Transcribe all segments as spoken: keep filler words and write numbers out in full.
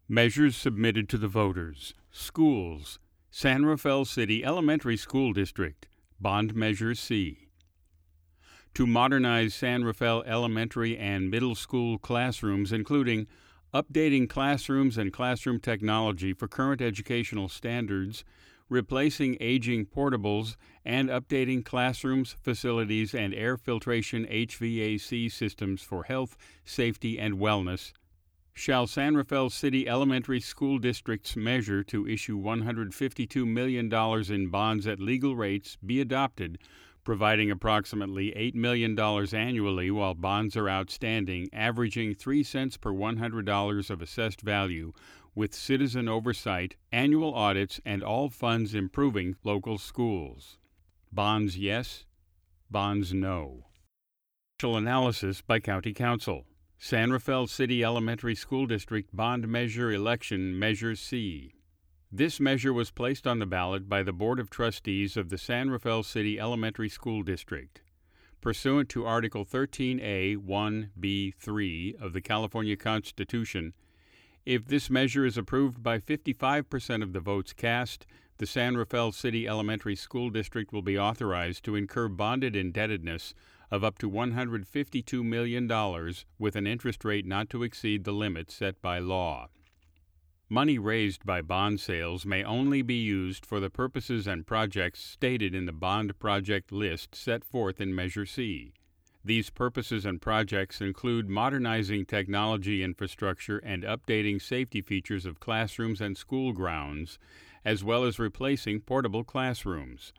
Measures submitted to the voters. Schools. San Rafael City Elementary School District. Bond Measure C. To modernize San Rafael elementary and middle school classrooms, including updating classrooms and classroom technology for current educational standards, replacing aging portables, and updating classrooms, facilities, and air filtration H V A C systems for health, safety, and wellness, shall San Rafael City Elementary School District's measure to issue one hundred fifty-two million dollars in bonds at legal rates be adopted, providing approximately eight million dollars annually while bonds are outstanding, averaging three cents per one hundred dollars of assessed value, with citizen oversight, annual audits, and all funds improving local schools. Bonds yes, bonds no. Financial analysis by County Council. San Rafael City Elementary School District Bond Measure Election Measure C. This measure was placed on the ballot by the Board of Trustees of the San Rafael City Elementary School District. Pursuant to Article thirteen A one B three of the California Constitution, if this measure is approved by fifty-five percent of the votes cast, the San Rafael City Elementary School District will be authorized to incur bonded indebtedness of up to one hundred fifty-two million dollars with an interest rate not to exceed the limit set by law. Money raised by bond sales may only be used for the purposes and projects stated in the bond project list set forth in Measure C. These purposes and projects include modernizing technology infrastructure and updating safety features of classrooms and school grounds, as well as replacing portable classrooms.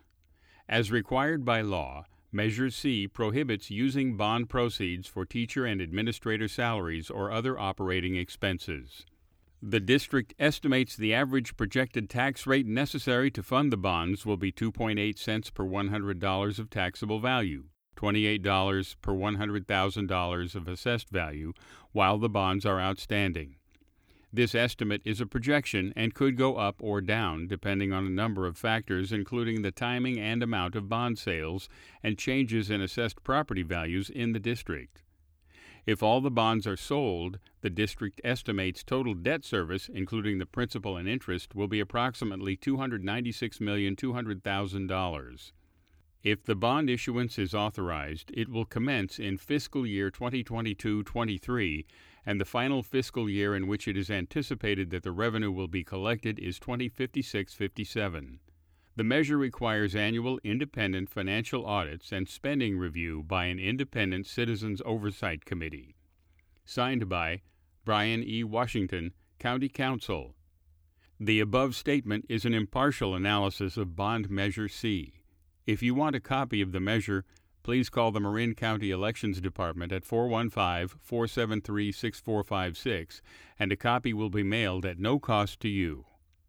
As required by law, Measure C prohibits using bond proceeds for teacher and administrator salaries or other operating expenses. The district estimates the average projected tax rate necessary to fund the bonds will be two point eight cents per one hundred dollars of taxable value, twenty-eight dollars per one hundred thousand dollars of assessed value, while the bonds are outstanding. This estimate is a projection and could go up or down depending on a number of factors, including the timing and amount of bond sales and changes in assessed property values in the district. If all the bonds are sold, the district estimates total debt service, including the principal and interest, will be approximately two hundred ninety-six million two hundred thousand dollars. If the bond issuance is authorized, it will commence in fiscal year twenty twenty-two twenty-three, and the final fiscal year in which it is anticipated that the revenue will be collected is twenty fifty-six fifty-seven. The measure requires annual independent financial audits and spending review by an independent Citizens Oversight Committee. Signed by Brian E. Washington, County Council. The above statement is an impartial analysis of Bond Measure C. If you want a copy of the measure, please call the Marin County Elections Department at four one five, four seven three, six four five six, and a copy will be mailed at no cost to you.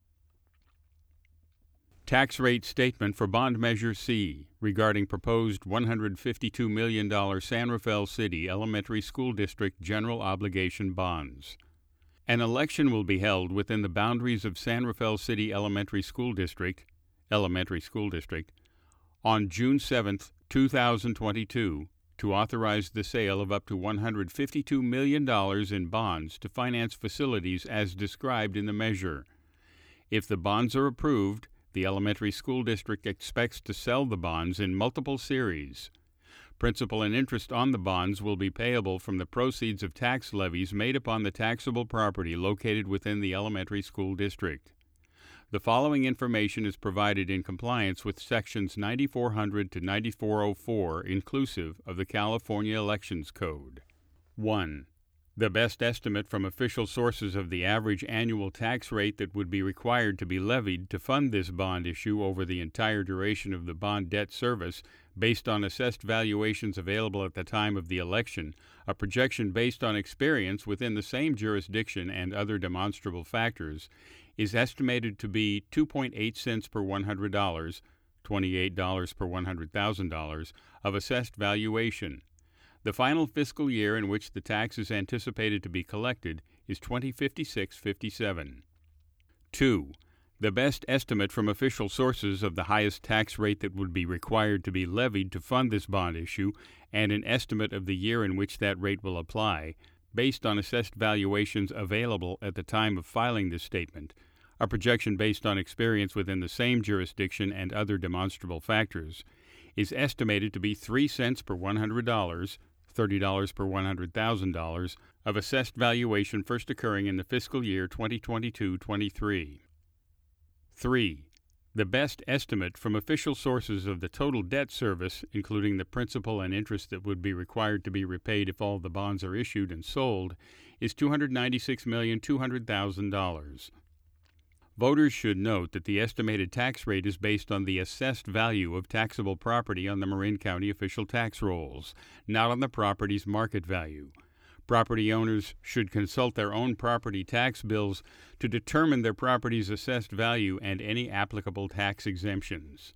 Tax rate statement for Bond Measure C regarding proposed one hundred fifty-two million dollars San Rafael City Elementary School District General Obligation Bonds. An election will be held within the boundaries of San Rafael City Elementary School District, Elementary School District, on June seventh, two thousand twenty-two, to authorize the sale of up to one hundred fifty-two million dollars in bonds to finance facilities as described in the measure. If the bonds are approved, the elementary school district expects to sell the bonds in multiple series. Principal and interest on the bonds will be payable from the proceeds of tax levies made upon the taxable property located within the elementary school district. The following information is provided in compliance with Sections ninety-four hundred to ninety-four oh four inclusive of the California Elections Code. one. The best estimate from official sources of the average annual tax rate that would be required to be levied to fund this bond issue over the entire duration of the bond debt service based on assessed valuations available at the time of the election, a projection based on experience within the same jurisdiction and other demonstrable factors, is estimated to be two point eight cents per one hundred dollars, twenty-eight dollars per one hundred thousand dollars, of assessed valuation. The final fiscal year in which the tax is anticipated to be collected is twenty fifty-six fifty-seven. two. The best estimate from official sources of the highest tax rate that would be required to be levied to fund this bond issue and an estimate of the year in which that rate will apply, based on assessed valuations available at the time of filing this statement, a projection based on experience within the same jurisdiction and other demonstrable factors, is estimated to be three cents per one hundred dollars, thirty dollars per one hundred thousand dollars, of assessed valuation first occurring in the fiscal year twenty twenty-two twenty-three. three. The best estimate from official sources of the total debt service, including the principal and interest that would be required to be repaid if all the bonds are issued and sold, is two hundred ninety-six million two hundred thousand dollars. Voters should note that the estimated tax rate is based on the assessed value of taxable property on the Marin County official tax rolls, not on the property's market value. Property owners should consult their own property tax bills to determine their property's assessed value and any applicable tax exemptions.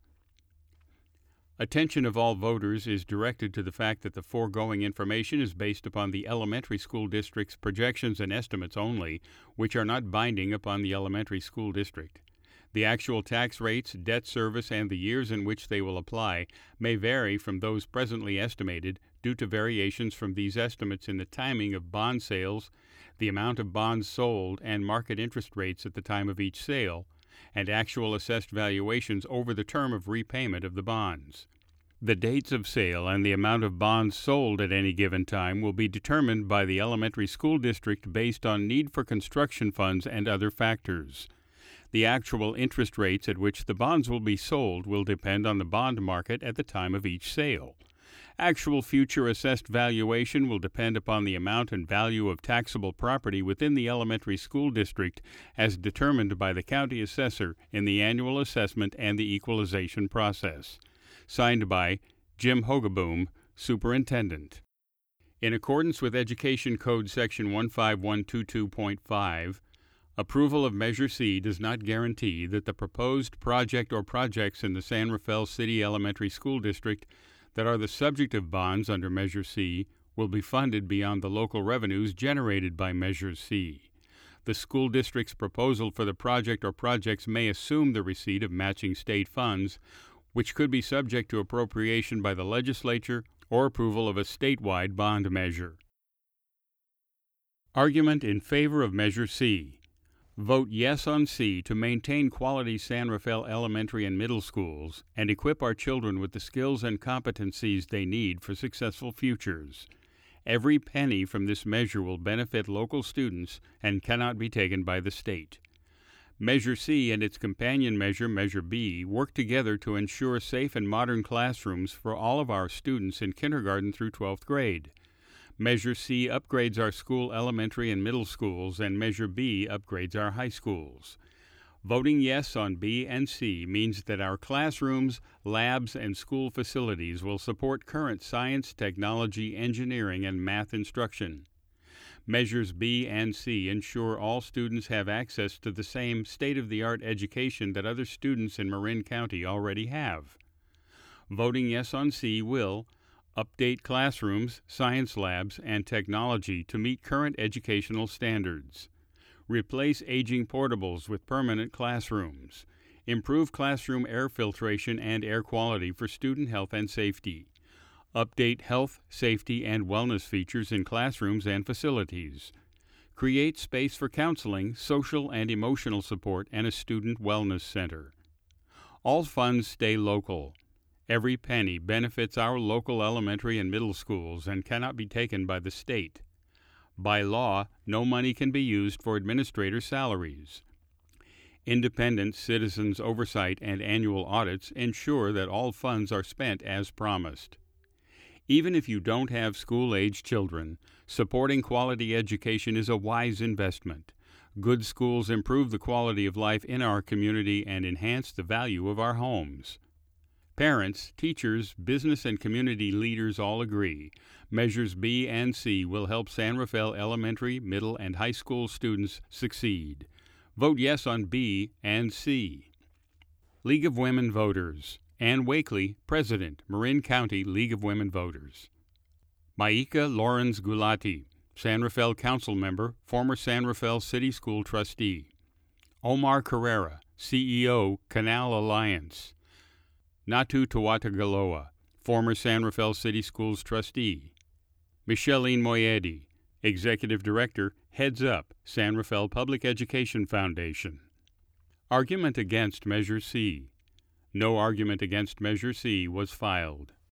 Attention of all voters is directed to the fact that the foregoing information is based upon the elementary school district's projections and estimates only, which are not binding upon the elementary school district. The actual tax rates, debt service, and the years in which they will apply may vary from those presently estimated due to variations from these estimates in the timing of bond sales, the amount of bonds sold, and market interest rates at the time of each sale, and actual assessed valuations over the term of repayment of the bonds. The dates of sale and the amount of bonds sold at any given time will be determined by the elementary school district based on need for construction funds and other factors. The actual interest rates at which the bonds will be sold will depend on the bond market at the time of each sale. Actual future assessed valuation will depend upon the amount and value of taxable property within the elementary school district as determined by the county assessor in the annual assessment and the equalization process. Signed by Jim Hogeboom, Superintendent. In accordance with Education Code Section one five one two two point five, approval of Measure C does not guarantee that the proposed project or projects in the San Rafael City Elementary School District that are the subject of bonds under Measure C will be funded beyond the local revenues generated by Measure C. The school district's proposal for the project or projects may assume the receipt of matching state funds, which could be subject to appropriation by the legislature or approval of a statewide bond measure. Argument in favor of Measure C. Vote yes on C to maintain quality San Rafael elementary and middle schools and equip our children with the skills and competencies they need for successful futures. Every penny from this measure will benefit local students and cannot be taken by the state. Measure C and its companion measure, Measure B, work together to ensure safe and modern classrooms for all of our students in kindergarten through twelfth grade. Measure C upgrades our school elementary and middle schools, and Measure B upgrades our high schools. Voting yes on B and C means that our classrooms, labs, and school facilities will support current science, technology, engineering, and math instruction. Measures B and C ensure all students have access to the same state-of-the-art education that other students in Marin County already have. Voting yes on C will update classrooms, science labs, and technology to meet current educational standards. Replace aging portables with permanent classrooms. Improve classroom air filtration and air quality for student health and safety. Update health, safety, and wellness features in classrooms and facilities. Create space for counseling, social and emotional support, and a student wellness center. All funds stay local. Every penny benefits our local elementary and middle schools and cannot be taken by the state. By law, no money can be used for administrator salaries. Independent citizens' oversight and annual audits ensure that all funds are spent as promised. Even if you don't have school-age children, supporting quality education is a wise investment. Good schools improve the quality of life in our community and enhance the value of our homes. Parents, teachers, business, and community leaders all agree. Measures B and C will help San Rafael elementary, middle, and high school students succeed. Vote yes on B and C. League of Women Voters. Ann Wakely, President, Marin County League of Women Voters. Maika Lawrence Gulati, San Rafael Council Member, former San Rafael City School Trustee. Omar Carrera, C E O, Canal Alliance. Natu Tuatagaloa, former San Rafael City Schools Trustee. Micheline Moyedi, Executive Director, Heads Up, San Rafael Public Education Foundation. Argument against Measure C. No argument against Measure C was filed.